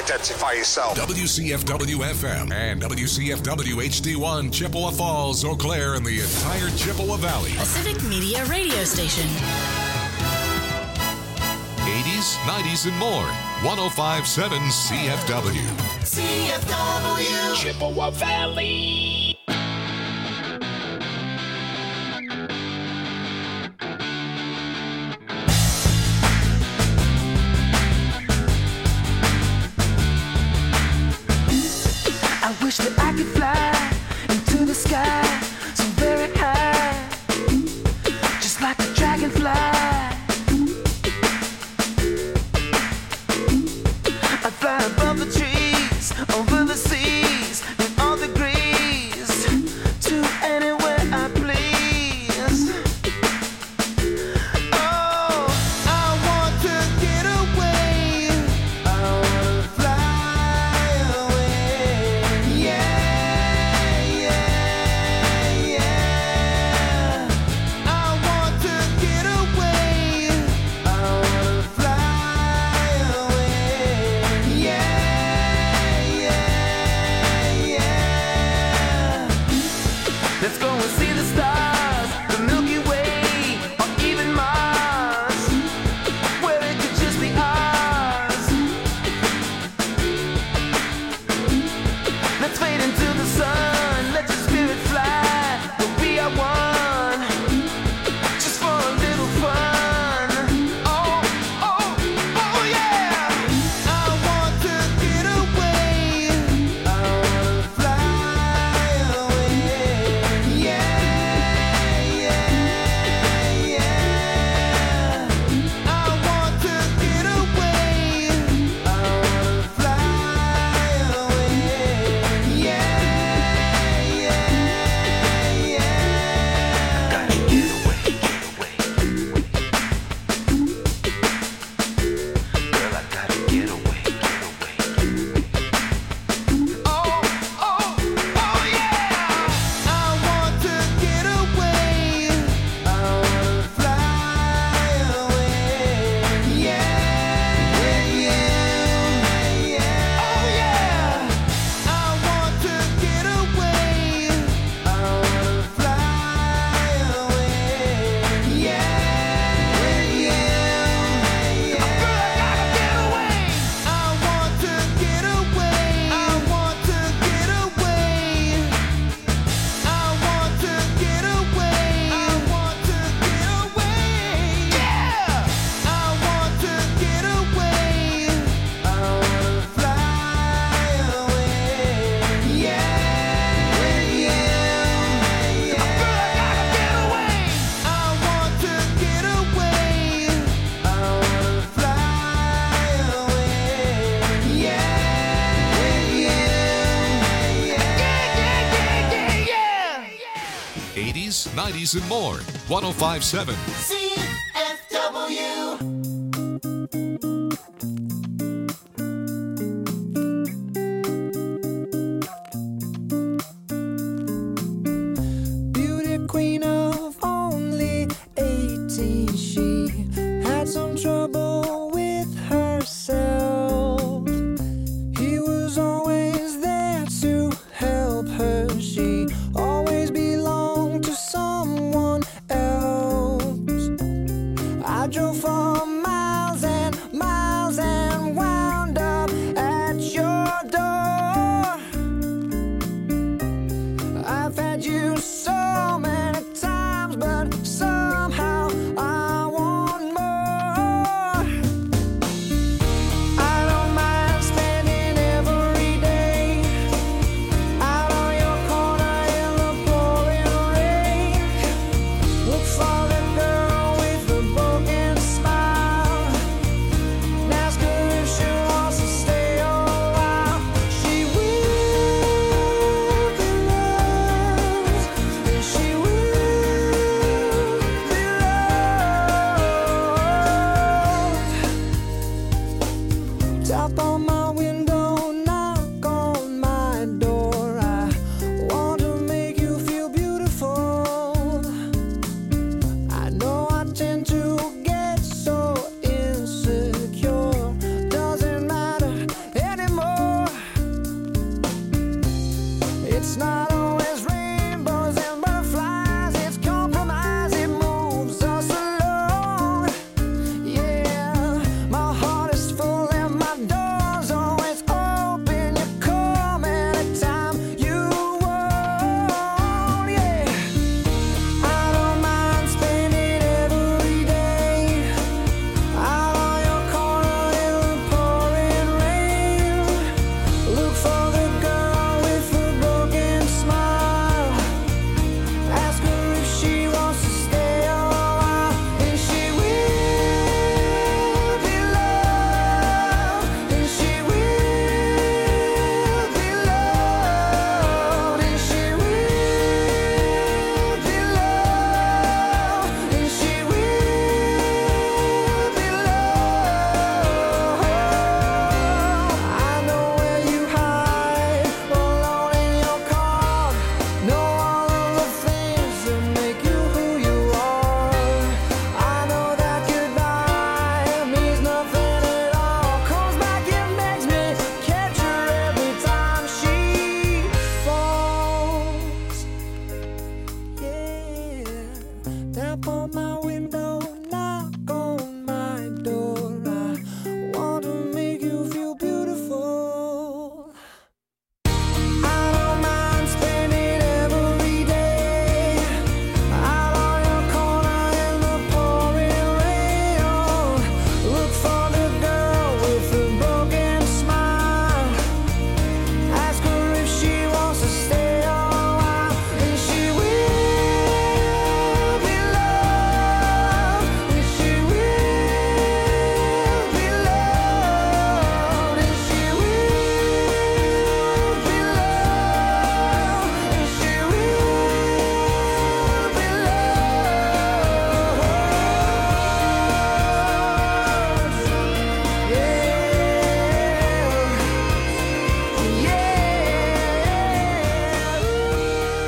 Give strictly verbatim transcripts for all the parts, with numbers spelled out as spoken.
identify yourself. W C F W F M and W C F W H D one, Chippewa Falls, Eau Claire, and the entire Chippewa Valley. A civic media radio station. eighties, nineties, and more. one oh five point seven C F W. C F W. Chippewa Valley. I wish that I could fly into the sky so very high, just like a dragonfly. I'd fly above the trees, over the seas, in all degrees, to anywhere I please. Oh, I want to get away. I want to fly away. Yeah, yeah, yeah. I want to get away. I want to fly away. Yeah, yeah, yeah. Let's go and see the stars, the Milky Way, or even Mars, where it could just be ours. Let's fade into the sun, let your spirit fly, but we are one, just for a little fun. Oh, oh, oh yeah. I want to get away. I want to fly away. Yeah, yeah, yeah. I want to get away. I want to fly away. Yeah, yeah, yeah. Gotta get away, get away. Girl, I gotta get away, get away. Oh, oh, oh yeah. I want to get away. I want to fly away. Yeah, yeah, yeah. Oh yeah. I want to get away. I want to fly away. Yeah, yeah, yeah. Girl, I gotta get away. I want to get away. I want to get away. I want to get away. I want to get away. Yeah. I want to get away. I want to fly away. Yeah, yeah, yeah. Girl, I gotta get away. I want to get away. I want to fly away. Yeah, yeah, yeah, yeah, yeah, yeah. eighties, nineties, and more. one oh five point seven. C F W. Beauty queen of only eighteen, she had some trouble with herself. He was always there to help her. She always belonged to someone else.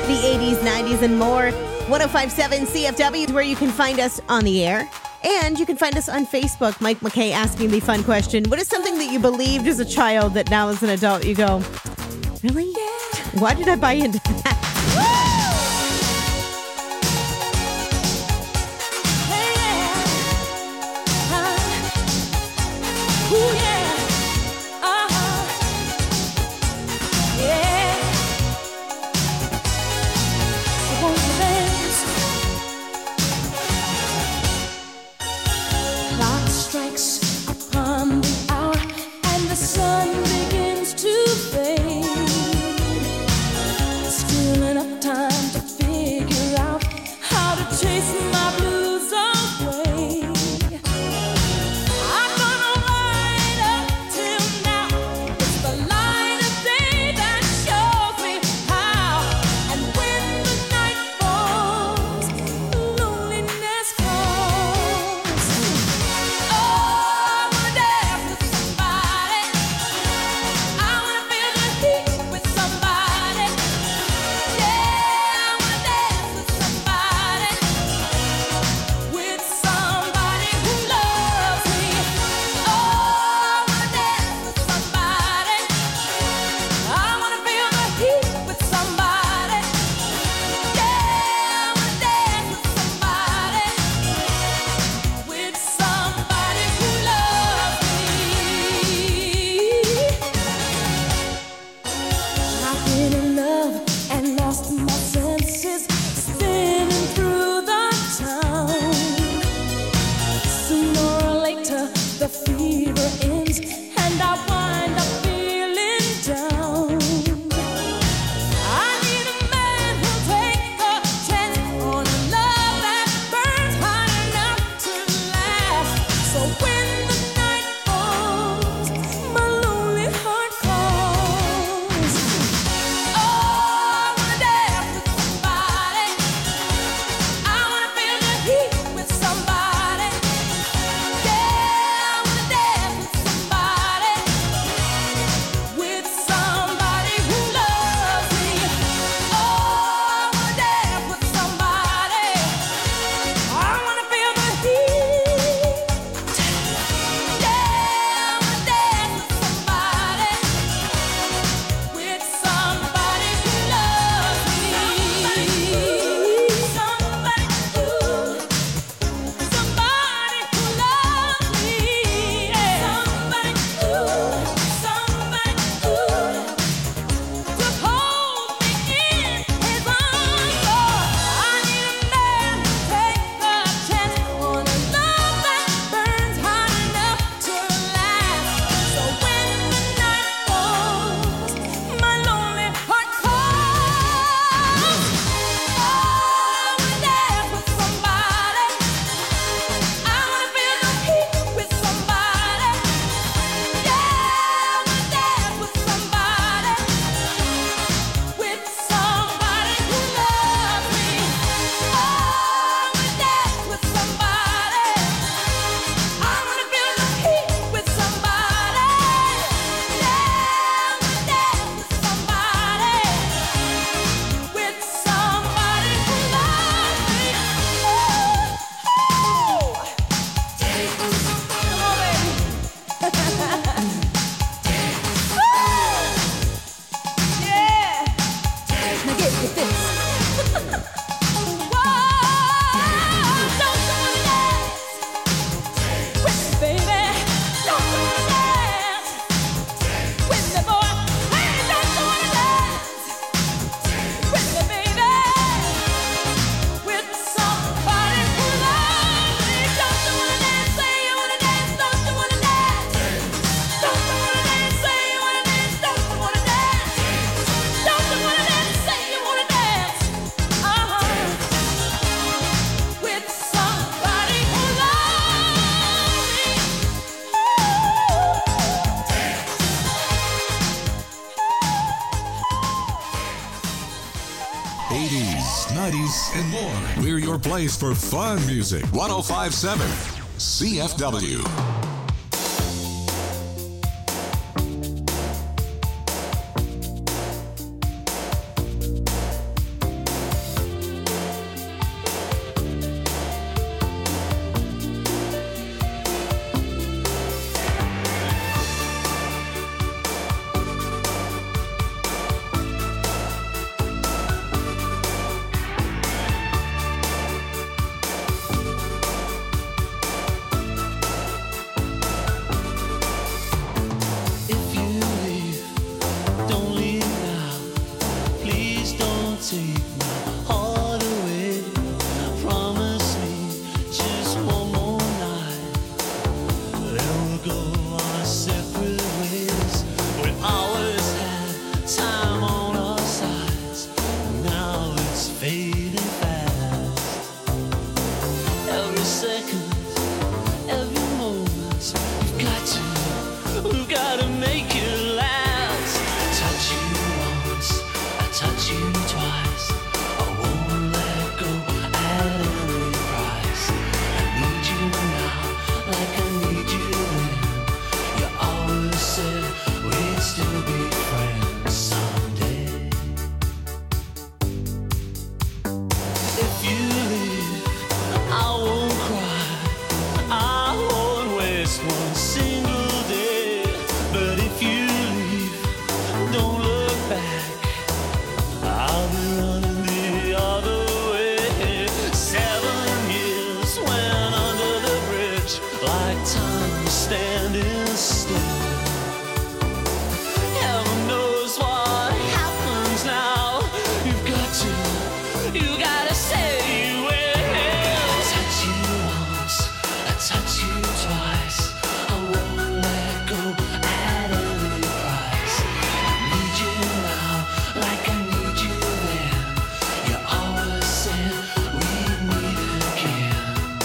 the eighties, nineties, and more. one oh five point seven C F W is where you can find us on the air. And you can find us on Facebook. Mike McKay asking the fun question, what is something that you believed as a child that now as an adult you go, really? Why did I buy into that? eighties, nineties, and more. We're your place for fun music. one oh five point seven C F W. take my heart away. Promise me just one more night, then we'll go our separate ways. We always had time on our sides, now it's fading fast. Every second, every moment, we've got to, we've got to make it last. I touch you once, I touch you twice, I won't let go at any price. I need you now, like I need you then. You always said we'd still be friends someday. If you leave, I won't cry, I won't waste one single day. But if you leave, don't look back, I'll be running the other way. Seven years went under the bridge, like time standing still. Heaven knows what happens now. You've got to, you gotta say you will. I touch you once, I touch you twice, I won't let go at any price. I need you now, like I need you then. You always said we'd meet again.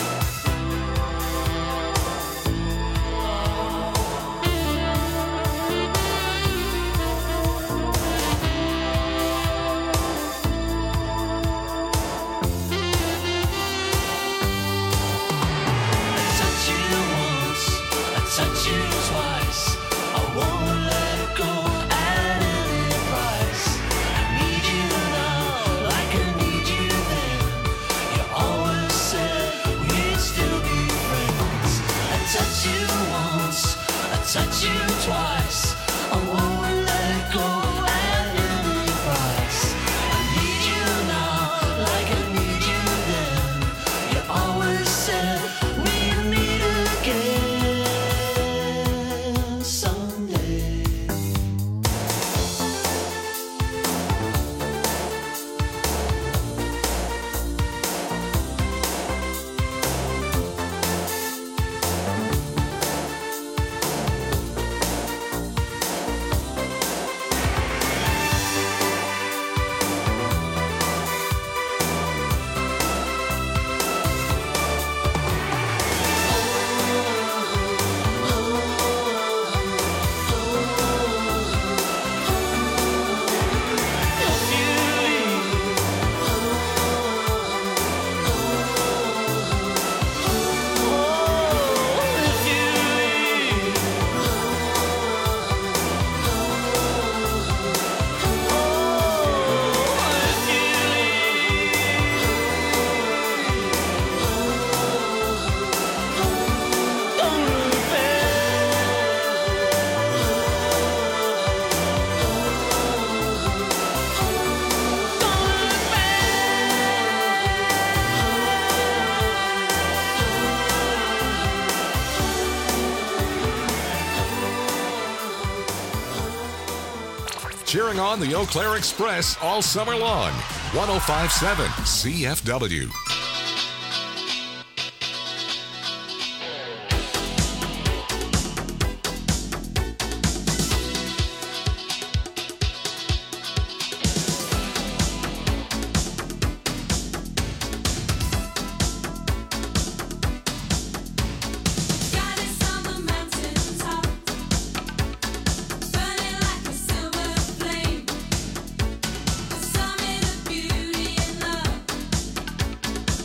I touch you once, I touch you twice, I won't let go at any price. I need you now, like I need you then. You always said we'd still be friends. I touch you once, I touch you twice, I won't let go at any price. I need you now, like I need you then. You always said we'd meet again someday. If you leave, oh, if you leave, oh, if you leave, don't look Cheering on the Eau Claire Express all summer long. one oh five point seven C F W. Goddess on the mountain top, burning like a silver flame, the summit of beauty and love.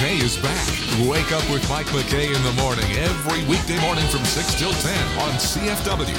McKay is back. Wake up with Mike McKay in the morning every weekday morning from six till ten on C F W.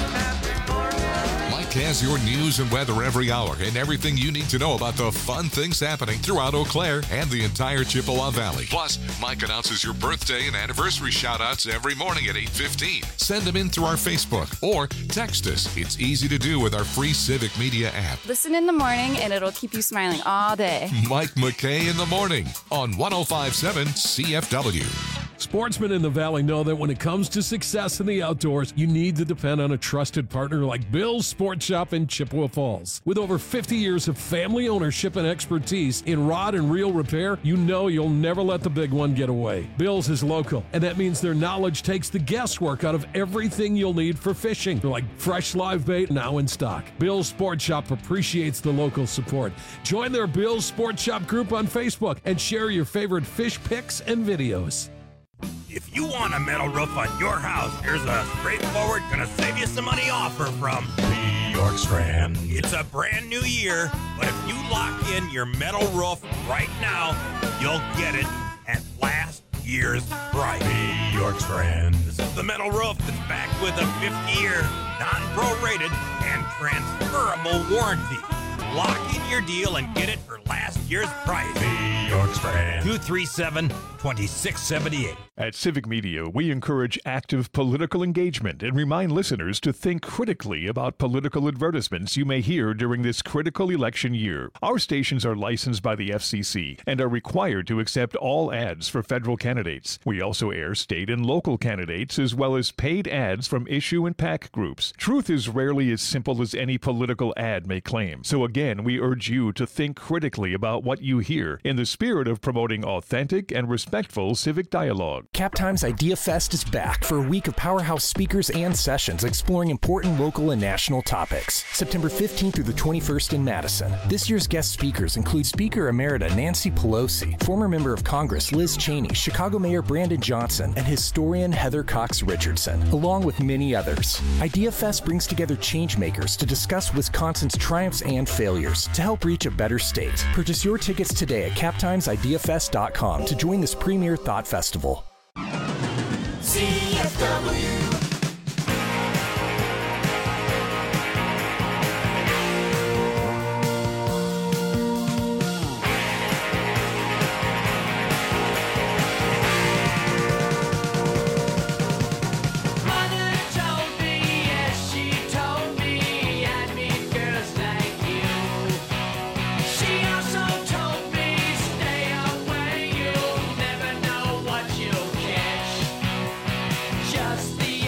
Mike has your news and weather every hour and everything you need to know about the fun things happening throughout Eau Claire and the entire Chippewa Valley. Plus, Mike announces your birthday and anniversary shout-outs every morning at eight fifteen. Send them in through our Facebook or text us. It's easy to do with our free Civic Media app. Listen in the morning and it'll keep you smiling all day. Mike McKay in the morning on one oh five point seven C F W. Sportsmen in the Valley know that when it comes to success in the outdoors, you need to depend on a trusted partner like Bill's Sport Shop in Chippewa Falls. With over fifty years of family ownership and expertise in rod and reel repair, you know you'll never let the big one get away. Bill's is local, and that means their knowledge takes the guesswork out of everything you'll need for fishing, like fresh live bait now in stock. Bill's Sport Shop appreciates the local support. Join their Bill's Sport Shop group on Facebook and share your favorite fish pics and videos. If you want a metal roof on your house, here's a straightforward, gonna save you some money offer from New York Strand. It's a brand new year, but if you lock in your metal roof right now, you'll get it at last year's price. New York Strand. This is the metal roof that's backed with a fifty-year, non-prorated, and transferable warranty. Lock in your deal and get it for last year's price. New York Strand. two three seven, two six seven eight. At Civic Media, we encourage active political engagement and remind listeners to think critically about political advertisements you may hear during this critical election year. Our stations are licensed by the F C C and are required to accept all ads for federal candidates. We also air state and local candidates as well as paid ads from issue and PAC groups. Truth is rarely as simple as any political ad may claim. So again, we urge you to think critically about what you hear in the spirit of promoting authentic and respectful civic dialogue. CapTime's Idea Fest is back for a week of powerhouse speakers and sessions exploring important local and national topics. September fifteenth through the twenty-first in Madison. This year's guest speakers include Speaker Emerita Nancy Pelosi, former member of Congress Liz Cheney, Chicago Mayor Brandon Johnson, and historian Heather Cox Richardson, along with many others. Idea Fest brings together changemakers to discuss Wisconsin's triumphs and failures to help reach a better state. Purchase your tickets today at cap times idea fest dot com to join this premier thought festival. C F W. Just the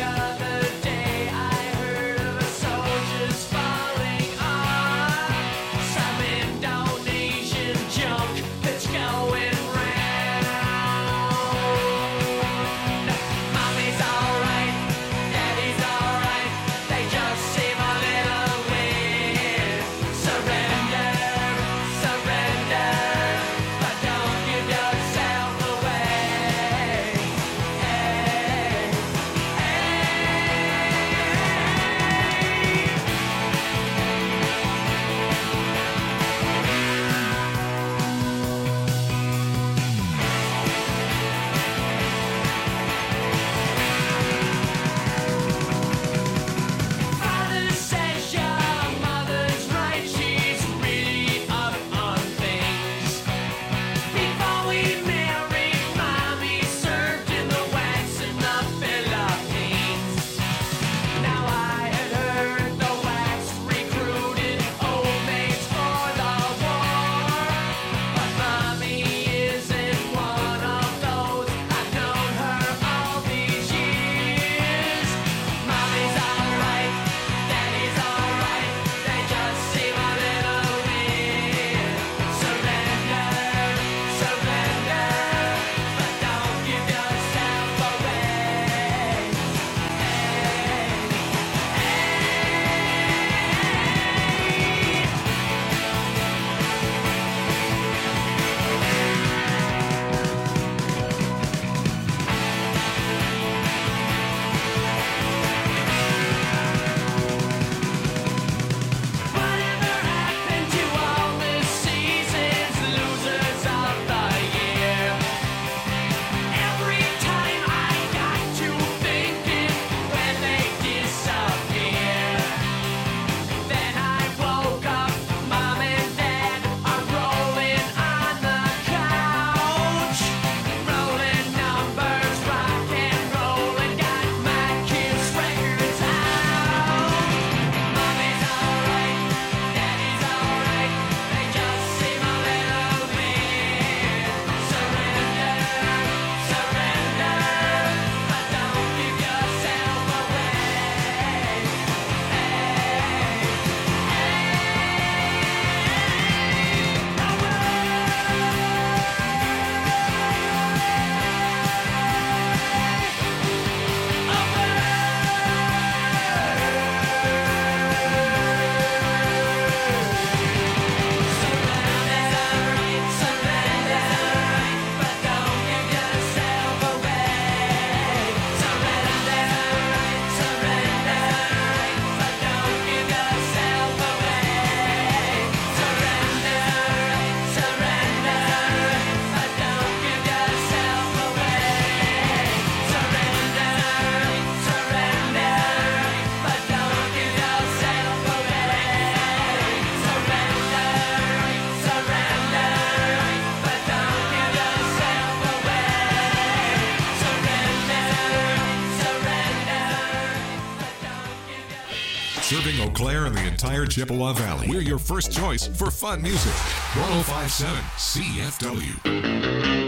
entire Chippewa Valley. We're your first choice for fun music. one oh five point seven C F W.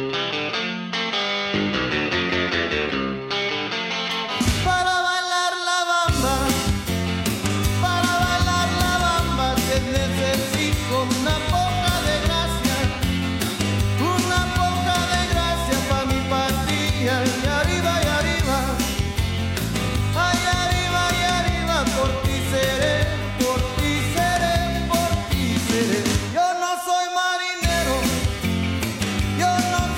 Yo no soy marinero, yo no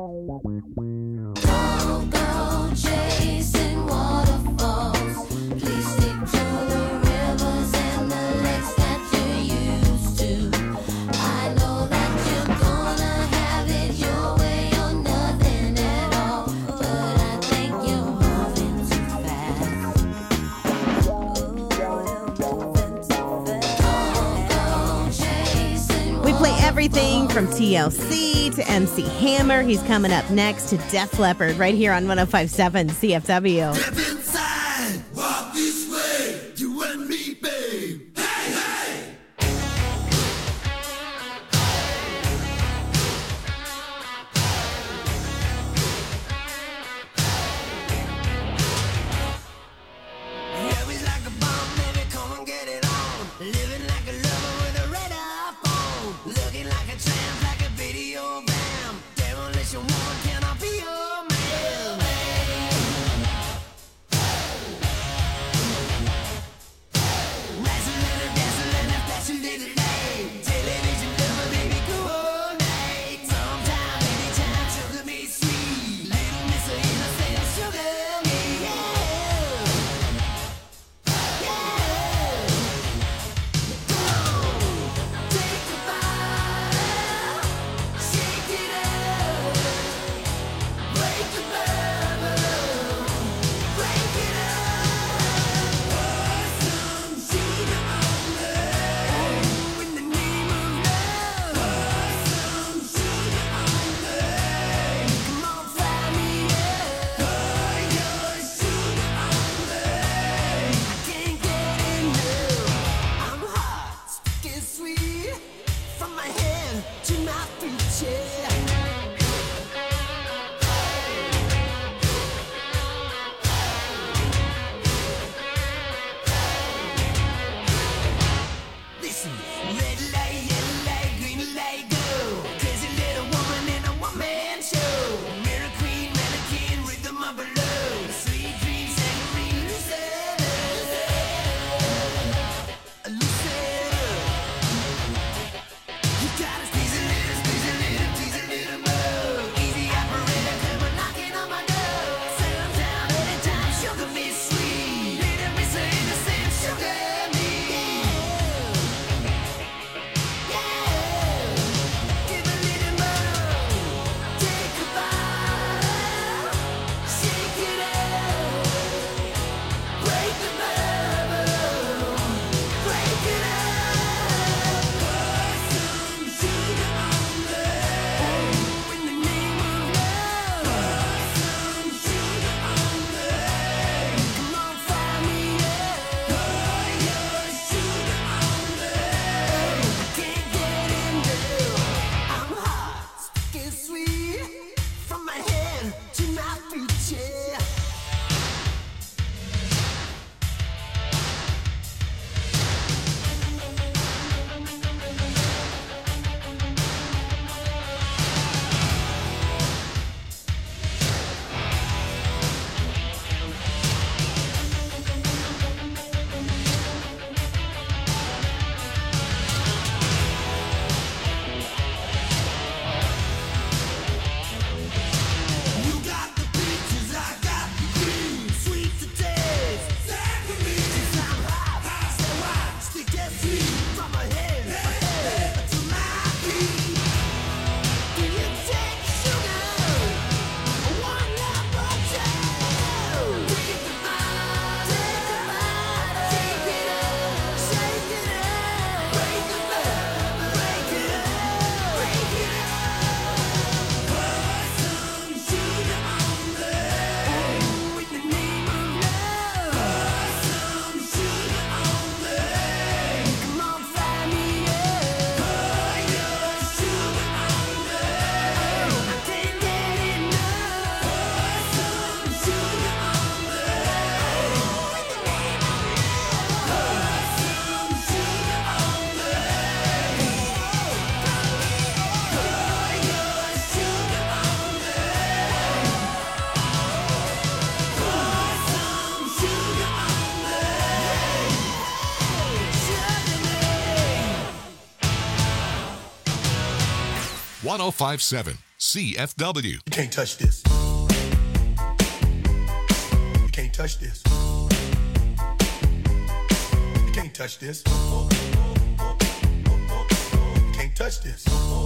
Don't go chasing waterfalls. Please stick to the rivers and the lakes that you're used to. I know that you're gonna have it your way or nothing at all, but I think you're moving too fast. We play everything from T L C to M C Hammer. He's coming up next to Def Leppard right here on one oh five point seven C F W. Step inside, walk this way, you and me, babe. Hey, hey! Love is like a bomb, baby, come and get it on. Living like a lover with a radar phone. Looking like a tramp, like a video bam. Demolition woman, can I be your man? Wrestling and dancing and flashing little light. Television lover, baby, go all night. Sometime, anytime, sugar me sweet. Little Miss Innocent, sugar me, yeah. From my head to my feet, yeah. Listen, red light, yellow light, green light, go. Crazy little woman in a one-man show. Mirror queen, mannequin, rhythm of her love. Sweet dreams, angry, lucid. Lucid. You gotta squeeze a little, squeeze a little, tease a little more. Easy operator, come on knocking on my door. Settle down anytime, sugar me sweet. Little Miss Innocent, sugar me. Give a little more. Take a bite. Shake it out. Break the bubble. Break it out. Put some sugar on me. In the name of love. Put some sugar on me. Come on, fire me up. Put your sugar on me. I can't get enough. I'm hot, sticky sweet. From my head to my feet, yeah. You got the peaches, I got the cream. Sweet to taste, saccharin. I'm hot, so hot, sticky sweet. From my head, my head to my feet. Do you take sugar? One love or two? Take a bite, take a bite, shake it up, shake it up, break it up, break it up, break it up. Put some sugar on me. In the name of love. Put some sugar on me. Come on, fry me up. Put your sugar on me. I can't get enough. Put some sugar on me. In the name of love. Put some sugar on me. Put your sugar on me. Put some sugar on me. Sugar me. one oh five point seven C F W. You can't touch this. You can't touch this. You can't touch this. You can't touch this.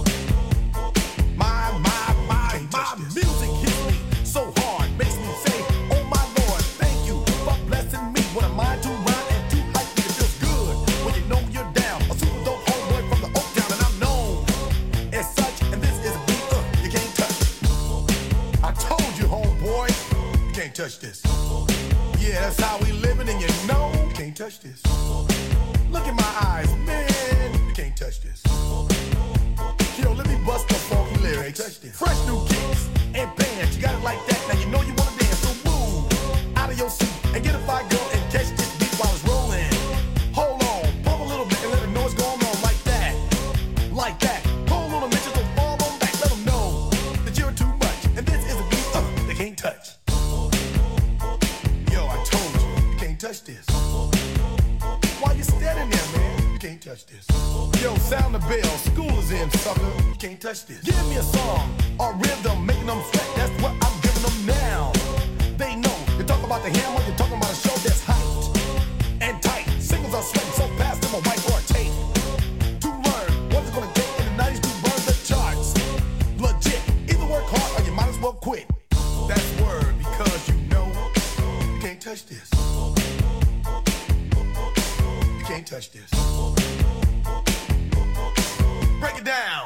My, my, my, my music hits me so hard, makes me say, oh my Lord, thank you for blessing me. What am I to rhyme and to hype me? It feels good when you know you're down. A super dope homeboy from the Oak Town, and I'm known as such. And this is a beat uh, you can't touch. I told you, homeboy, you can't touch this. Yeah, that's how we living, and you know you can't touch this. Look in my eyes, man, you can't touch this. Yo, let me bust the funky lyrics. Fresh new kicks and bands, you got it like that. Now you know you wanna dance, so move out of your seat and get a fire girl and catch this beat while it's rolling. Hold on, pump a little bit and let them know what's going on like that, like that. Hold on a minute, don't fall on back. Let them know that you're too much, and this is a beat uh, they can't touch. Yo, I told you, you can't touch this. Why you standing there, man? You can't touch this. Yo, sound the bell, school is in, sucker. You can't touch this. Give me a song or rhythm, making them sweat. That's what I'm giving them now. They know. You talk about the hammer, you're talking about a show that's hyped and tight. Singles are sweating so fast, them a white or a tape. To learn what's it gonna take in the nineties to burn the charts. Legit. Either work hard or you might as well quit. That's word because you know you can't touch this. You can't touch this. Break it down.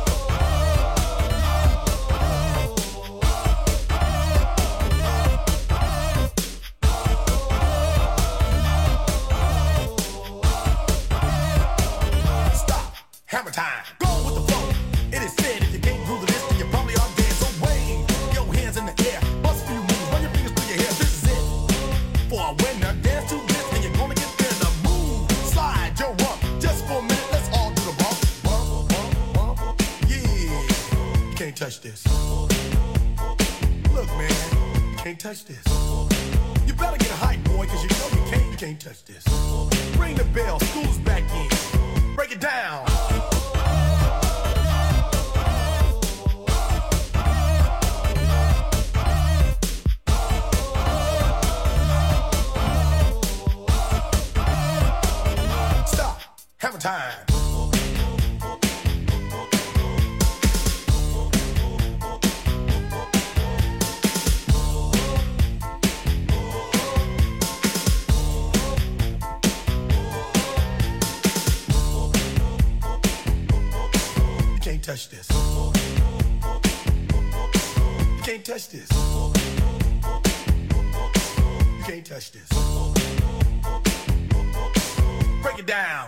Stop. Hammer time. Go with the flow. It is said if you can't groove the list, then you probably are dead. So wave your hands in the air. Bust a few moves. Run your fingers through your hair. This is it. For a winner, dance to this, and you're gonna get there. Now move. Slide your rump. Just for a minute, let's all do the bump. Bump, bump, bump. Yeah. You can't touch this. Look, man. You can't touch this. You better get hype, boy, because you know you can't, you can't touch this. Ring the bell. School's back in. Break it down. Stop. Hammer time. You can't touch this. You can't touch this. You can't touch this. Break it down.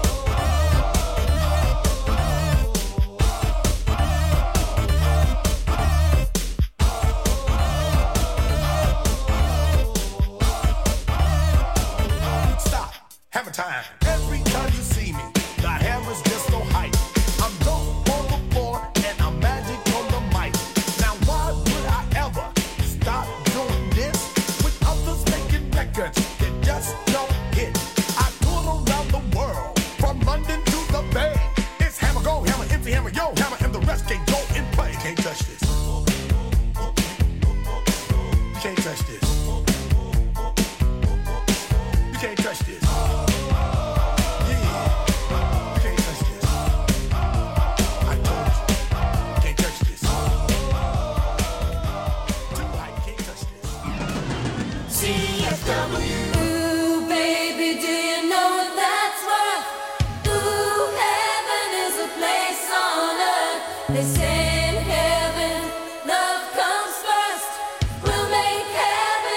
Stop. Hammer time. Every time you see me, the hammer's just so hype. I'm dope on the floor and I'm magic on the mic. Now why would I ever stop doing this with others making records that just don't hit? I tour around the world from London to the Bay. It's hammer go, hammer empty, hammer yo, hammer, and the rest can go and play. You can't touch this. You can't touch this. You can't touch this. Ooh, baby, do you know what that's worth? Ooh, heaven is a place on earth. They say in heaven, love comes first. We'll make heaven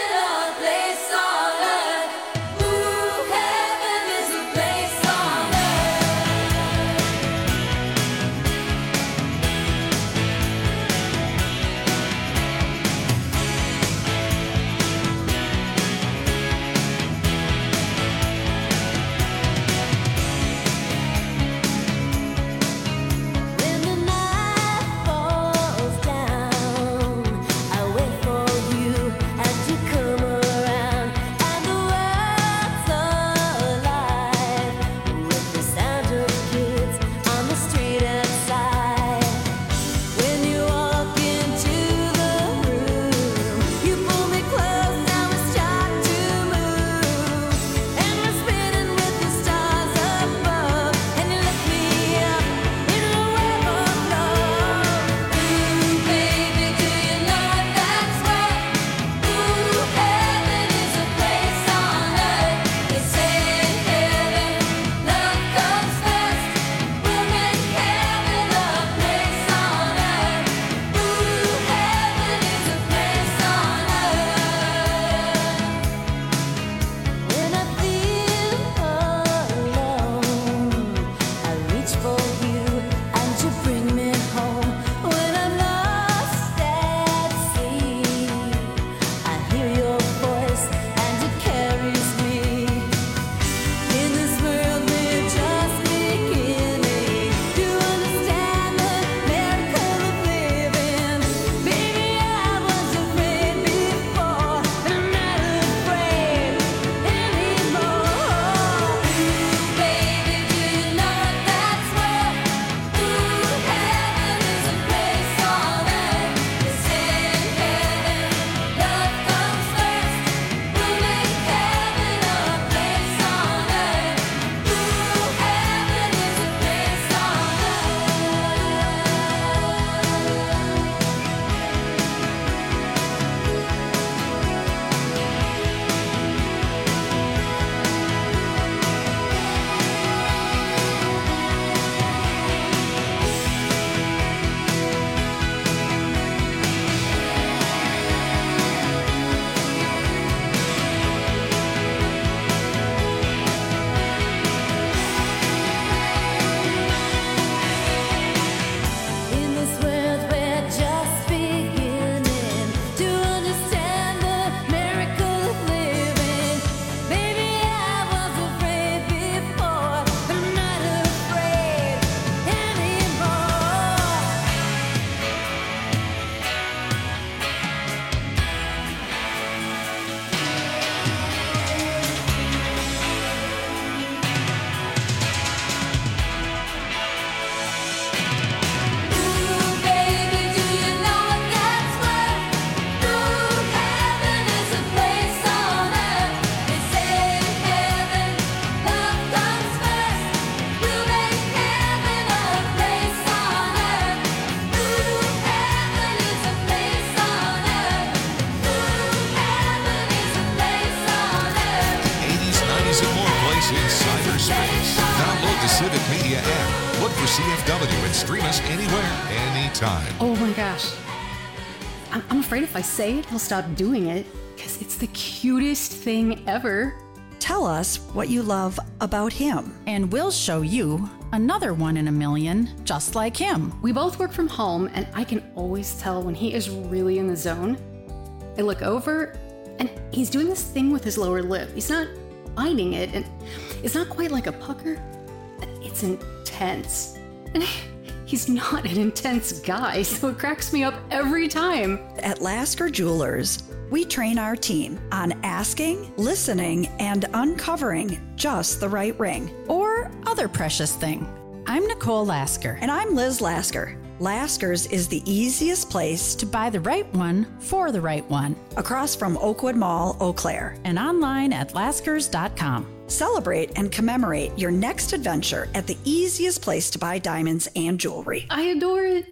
Civic Media app. Look for C F W and stream us anywhere, anytime. Oh my gosh. I'm I'm afraid if I say it, he'll stop doing it because it's the cutest thing ever. Tell us what you love about him. And we'll show you another one in a million just like him. We both work from home, and I can always tell when he is really in the zone. I look over, and he's doing this thing with his lower lip. He's not biting it, and it's not quite like a pucker. It's intense. And he's not an intense guy, so it cracks me up every time. At Lasker Jewelers, we train our team on asking, listening, and uncovering just the right ring. Or other precious thing. I'm Nicole Lasker. And I'm Liz Lasker. Lasker's is the easiest place to buy the right one for the right one. Across from Oakwood Mall, Eau Claire. And online at laskers dot com. Celebrate and commemorate your next adventure at the easiest place to buy diamonds and jewelry. I adore it.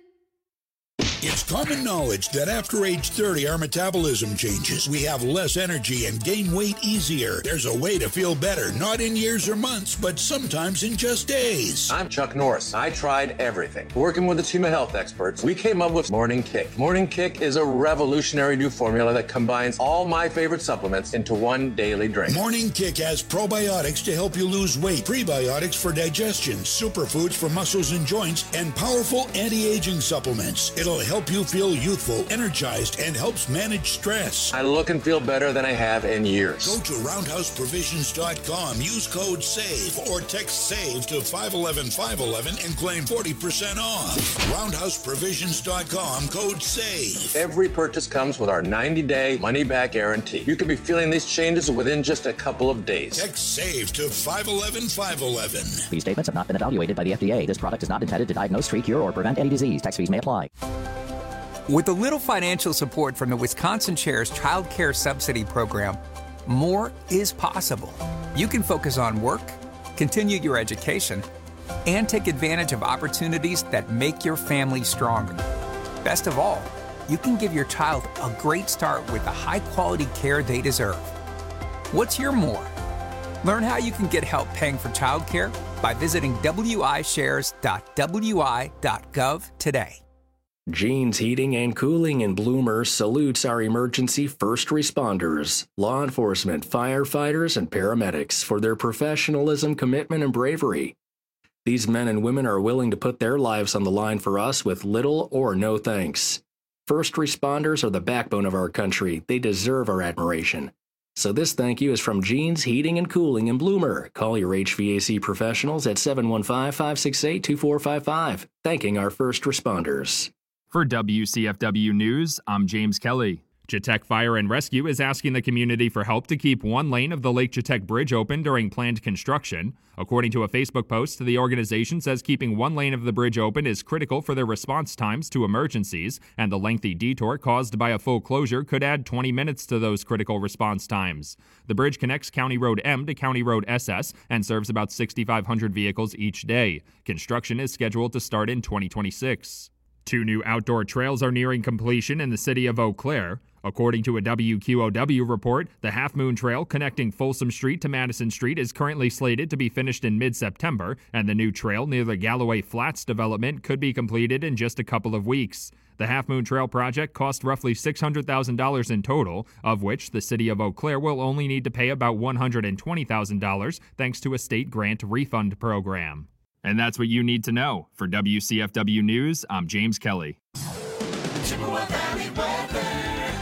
It's common knowledge that after age thirty, our metabolism changes. We have less energy and gain weight easier. There's a way to feel better, not in years or months, but sometimes in just days. I'm Chuck Norris. I tried everything. Working with a team of health experts, we came up with Morning Kick. Morning Kick is a revolutionary new formula that combines all my favorite supplements into one daily drink. Morning Kick has probiotics to help you lose weight, prebiotics for digestion, superfoods for muscles and joints, and powerful anti-aging supplements. It'll help you feel youthful, energized, and helps manage stress. I look and feel better than I have in years. Go to roundhouse provisions dot com, use code SAVE, or text SAVE to five one one five one one and claim forty percent off. roundhouse provisions dot com, code SAVE. Every purchase comes with our ninety-day money-back guarantee. You can be feeling these changes within just a couple of days. Text SAVE to five one one five one one. These statements have not been evaluated by the F D A. This product is not intended to diagnose, treat, cure, or prevent any disease. Tax fees may apply. With a little financial support from the Wisconsin Chair's Child Care Subsidy Program, more is possible. You can focus on work, continue your education, and take advantage of opportunities that make your family stronger. Best of all, you can give your child a great start with the high-quality care they deserve. What's your more? Learn how you can get help paying for childcare by visiting w i shares dot w i dot gov today. Jeans Heating and Cooling in Bloomer salutes our emergency first responders, law enforcement, firefighters, and paramedics for their professionalism, commitment, and bravery. These men and women are willing to put their lives on the line for us with little or no thanks. First responders are the backbone of our country. They deserve our admiration. So this thank you is from Jeans Heating and Cooling in Bloomer. Call your H V A C professionals at seven one five, five six eight, two four five five, thanking our first responders. For W C F W News, I'm James Kelly. Jatech Fire and Rescue is asking the community for help to keep one lane of the Lake Jatech Bridge open during planned construction. According to a Facebook post, the organization says keeping one lane of the bridge open is critical for their response times to emergencies, and the lengthy detour caused by a full closure could add twenty minutes to those critical response times. The bridge connects County Road M to County Road S S and serves about six thousand five hundred vehicles each day. Construction is scheduled to start in twenty twenty-six. Two new outdoor trails are nearing completion in the city of Eau Claire. According to a W Q O W report, the Half Moon Trail connecting Folsom Street to Madison Street is currently slated to be finished in mid-September, and the new trail near the Galloway Flats development could be completed in just a couple of weeks. The Half Moon Trail project cost roughly six hundred thousand dollars in total, of which the city of Eau Claire will only need to pay about one hundred twenty thousand dollars thanks to a state grant refund program. And that's what you need to know. For W C F W News, I'm James Kelly. Chippewa Valley weather.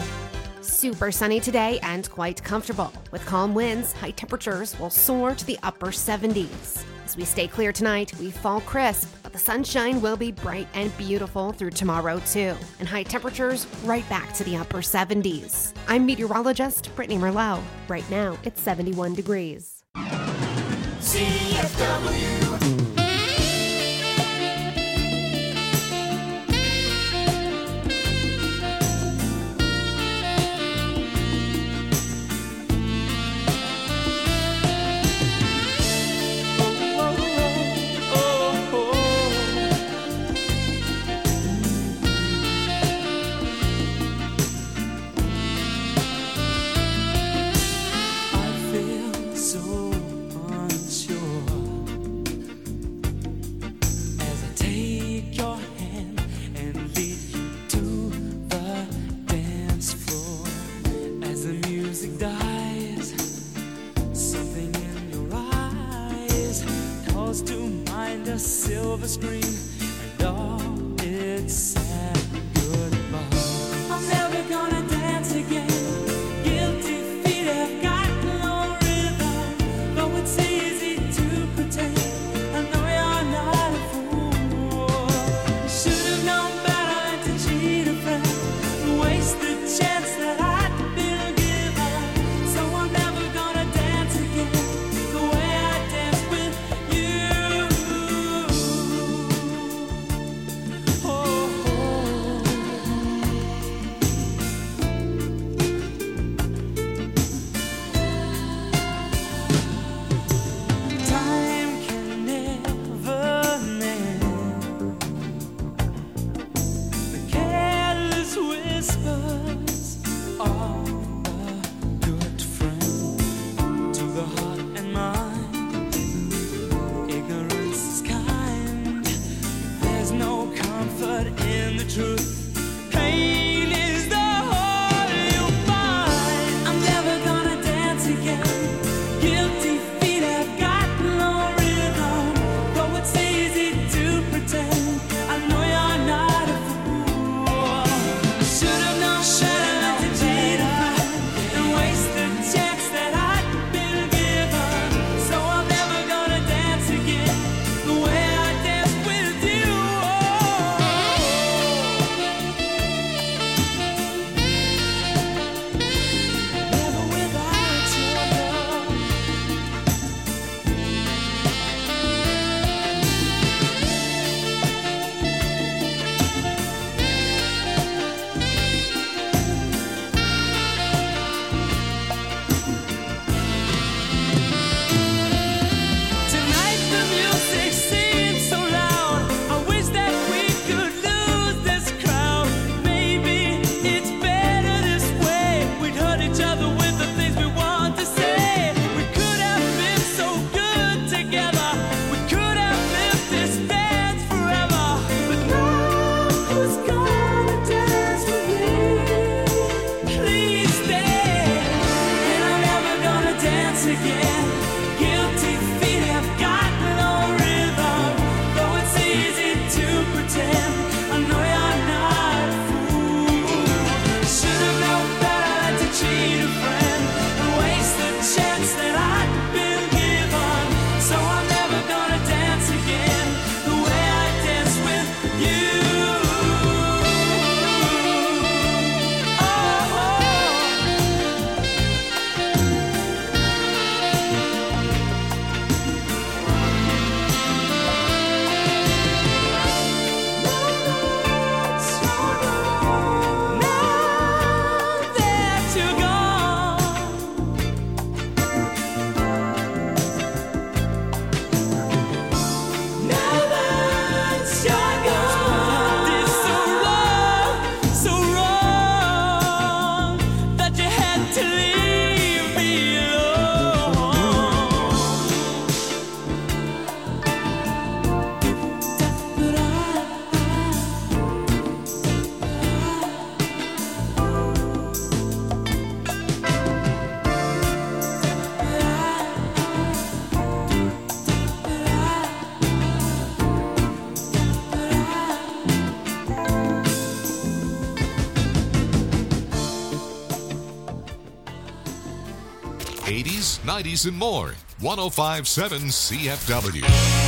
Super sunny today and quite comfortable. With calm winds, high temperatures will soar to the upper seventies. As we stay clear tonight, we fall crisp, but the sunshine will be bright and beautiful through tomorrow too. And high temperatures right back to the upper seventies. I'm meteorologist Brittany Merlot. Right now, it's seventy-one degrees. C F W. screen, and all its sad goodbye. I'm never gonna dance again. Guilty feet have got no rhythm. Though it's easy to pretend, I know you're not a fool. You should have known better than to cheat a friend and waste the chance that I'd been given. So I'm never gonna dance again the way I danced with you. Oh, time can never mend the careless whispers of a good friend to the heart and mind. Ignorance is kind. There's no comfort in the truth. Pain is the whole you find. I'm never gonna dance again. Guilty feet have got no rhythm. Though it's easy to pretend, I know you're not a fool. I should have known better to cheat a friend and waste the chance that I'd been given. So I'm never gonna dance again the way I danced with you. Never without your love. Tonight the music seems so loud. I wish that we could lose this crowd. Maybe it's better this way. We'd hurt each other with the things we want to say. We could have been so good together. We could have lived this dance forever. But now who's gonna dance with me? Please stay. And I'm never gonna dance again. Guilty feet have got no rhythm. Though it's easy to pretend, I know you're not a fool. Should have known better than to cheat a friend and waste the chance that I'd been given. So I'm never gonna dance again the way I danced with you. eighties, nineties, and more. one oh five point seven C F W.